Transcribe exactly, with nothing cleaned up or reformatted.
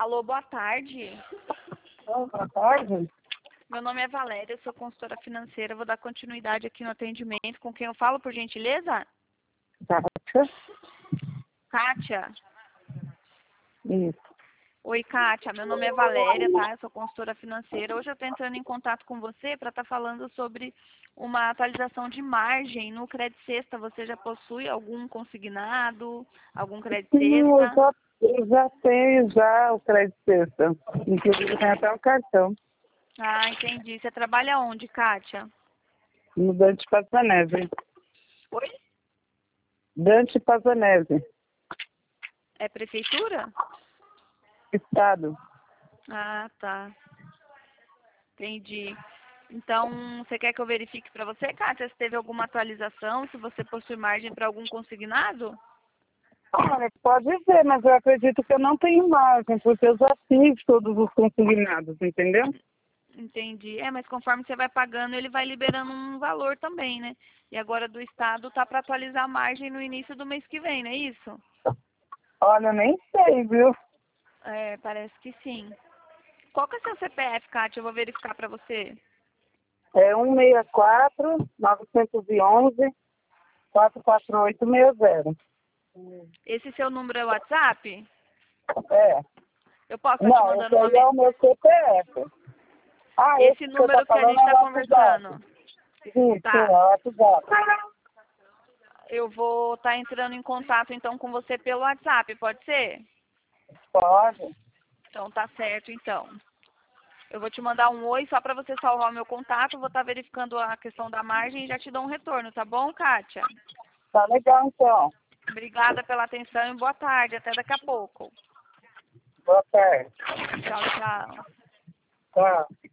Alô, boa tarde. Boa tarde. Meu nome é Valéria, eu sou consultora financeira. Vou dar continuidade aqui no atendimento. Com quem eu falo, por gentileza? Kátia. Kátia. Isso. Oi, Kátia. Meu nome é Valéria, tá? Eu sou consultora financeira. Hoje eu estou entrando em contato com você para estar falando sobre uma atualização de margem no Crédito Sexta. Você já possui algum consignado, algum Crédito Sim, eu Sexta? já, eu já tenho já o crédito sexta. Inclusive tem até o cartão. Ah, entendi. Você trabalha onde, Kátia? No Dante Pazanese. Oi? Dante Pazanese. É prefeitura? Estado. Ah, tá. Entendi. Então, você quer que eu verifique para você, Kátia, se teve alguma atualização, se você possui margem para algum consignado? Olha, pode ver, mas eu acredito que eu não tenho margem, porque eu já fiz todos os consignados, entendeu? Entendi. É, mas conforme você vai pagando, ele vai liberando um valor também, né? E agora do Estado tá para atualizar a margem no início do mês que vem, não é isso? Olha, eu nem sei, viu? É, parece que sim. Qual que é o seu C P F, Kátia? Eu vou verificar para você. É um seis quatro, nove um um, quatro quatro oito seis zero. Esse seu número é o WhatsApp? É. Eu posso estar te Não, esse mandando uma... aí me- é o meu C P F. Ah, esse Esse que você tá número que a falando gente é o está WhatsApp. conversando. Isso, é Tá. o WhatsApp. Eu vou estar entrando em contato então com você pelo WhatsApp, pode ser? Pode. Então tá certo então. Eu vou te mandar um oi só para você salvar o meu contato, vou estar verificando a questão da margem e já te dou um retorno, tá bom, Kátia? Tá legal, então. Obrigada pela atenção e boa tarde, até daqui a pouco. Boa tarde. Tchau, tchau. Tchau.